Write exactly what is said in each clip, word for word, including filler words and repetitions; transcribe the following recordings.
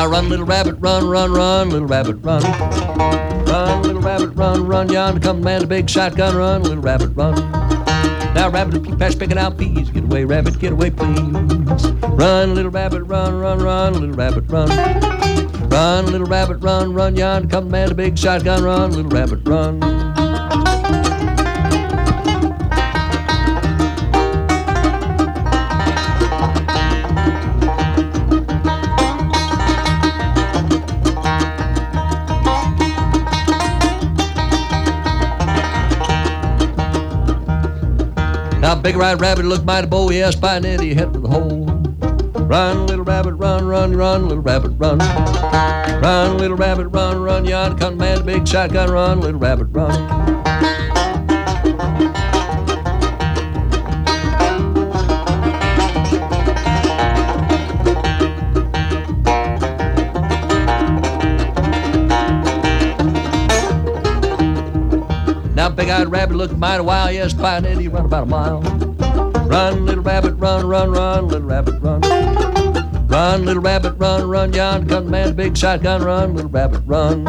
run, little rabbit, run, run, run, little rabbit, run. Run, little rabbit, run, run, yonder comes the man with a big shotgun, run, little rabbit, run. Now rabbit, keep patch picking out peas, get away, rabbit, get away, please. Run, little rabbit, run, run, run, little rabbit, run. Run, little rabbit, run, run, yonder comes the man with a big shotgun, run, little rabbit, run. Now big right rabbit looked mighty bold, yeah, spying it, he head to the hole. Run, little rabbit, run, run, run, little rabbit, run. Run, little rabbit, run, run, yonder comes the man with a big shotgun, run, little rabbit, run. Now big-eyed rabbit looked mighty wild, yes, spying it, he run about a mile. Run, little rabbit, run, run, run, little rabbit, run. Run, little rabbit, run, run, yonder comes the man with a big shotgun, run, little rabbit, run.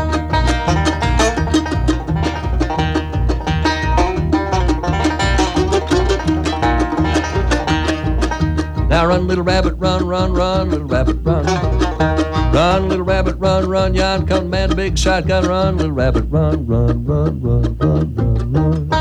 Now run, little rabbit, run, run, run, little rabbit, run. Run, little rabbit, run, run, yonder comes the man with a big shotgun, run, little rabbit, run, run, run, run, run, run, run.